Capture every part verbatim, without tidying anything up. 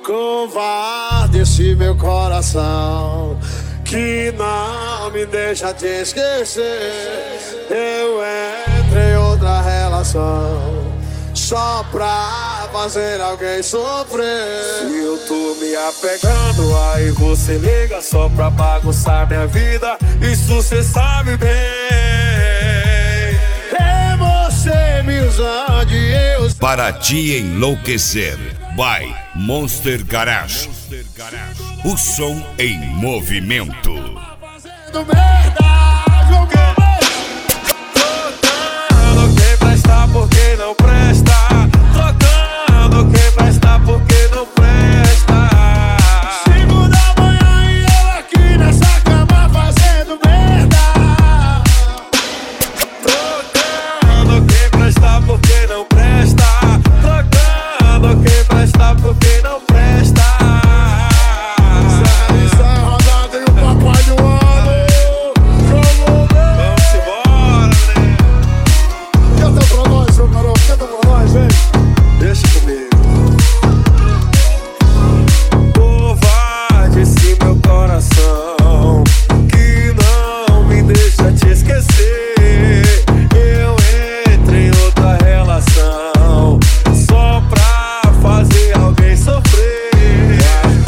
Covarde esse meu coração que não me deixa te esquecer. Eu entrei em outra relação só pra fazer alguém sofrer. Se eu tô me apegando, aí você liga só pra bagunçar minha vida. Isso cê sabe bem. É você me usando e eu... Para te enlouquecer, by Monster Garage. O som em movimento. Fazendo merda, jogando. Trocando quem presta porque não presta. Trocando quem presta porque não presta. Cinco da manhã e eu aqui nessa cama fazendo merda. Trocando quem presta porque não presta. Trocando quem presta porque não presta.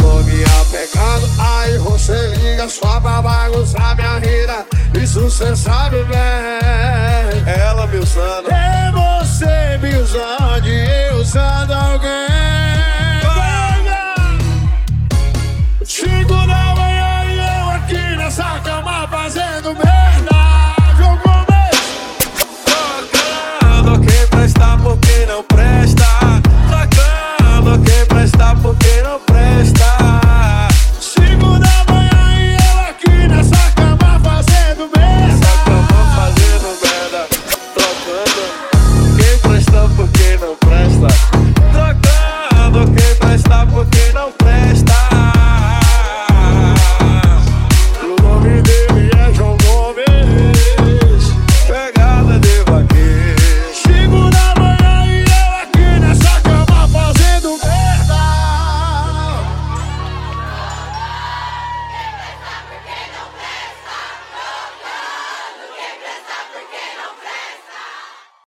Só pra bagunçar minha vida, isso cê sabe.